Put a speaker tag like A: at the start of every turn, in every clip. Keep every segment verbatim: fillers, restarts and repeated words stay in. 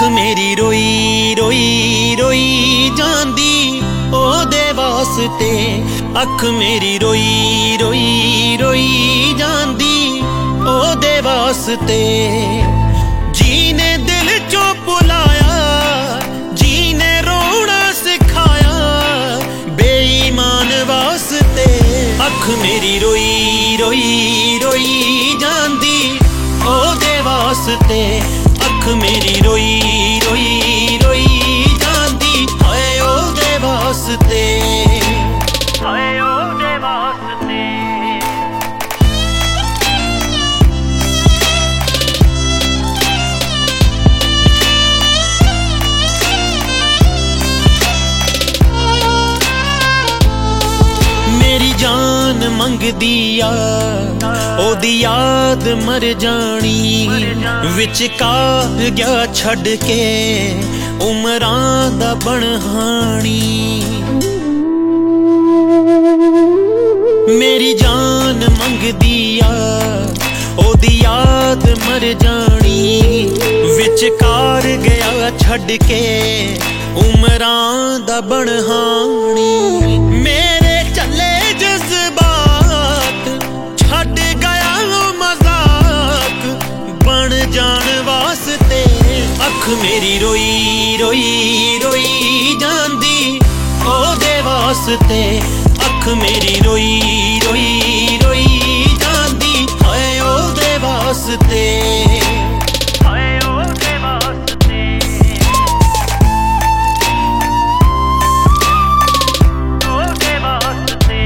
A: अख मेरी रोई रोई रोई जांदी ओदे वास्ते। अख मेरी रोई रोई रोई जांदी ओदे वास्ते। जीने दिल चो बुलाया, जीने रोना सिखाया बेईमान वास्ते। अख मेरी रोई रोई रोई जांदी ओदे वास्ते। अख मेरी रोई रोई रोई जांदी हाय ओदे वास्ते, हाय ओदे वास्ते। मेरी जान मंगदी आ ओदी याद मर जानी। विचकार गया छड़ के उमरां दा बनहानी। मेरी जान मंगदी आ ओदी याद मर जानी। विचकार गया छड़ के उमरां दा बनहानी। मेरे चले जज्बात छड़ गया मजाक बन जान वास्ते। अख मेरी रोई रोई रोई जांदी ओदे वास्ते। अख मेरी रोई रोई रोई जांदी हाय ओदे वास्ते, हाय ओदे वास्ते, ओदे वास्ते।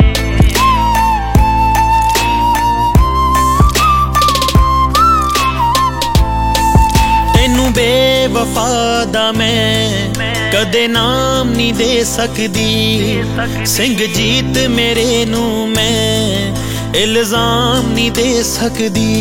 A: तेनू बेवफा दा मैं कदे नाम नहीं दे सकदी। सिंह जीत मेरे नू मैं इल्जाम नहीं दे सकदी।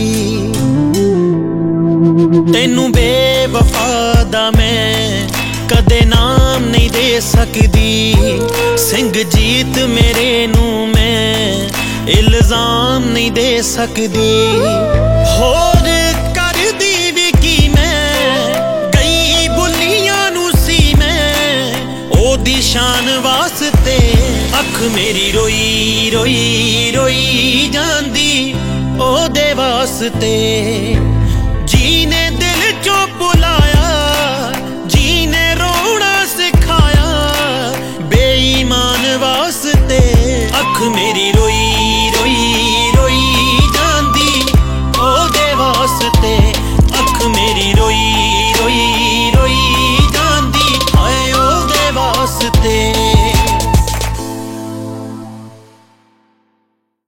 A: तेनू बेवफा दा मैं कदे नाम नहीं दे सकदी। सिंह जीत मेरे नू मैं इल्जाम नहीं दे सकदी। होर कर दी भी की मैं गई बुलियां नू सी मैं ओदी शान वास्ते। अख मेरी रोई रोई रोई जांदी ओदे वास्ते। जीने दिल चो बुलाया, जीने रोना सिखाया बेईमान वास्ते। अख मेरी रोई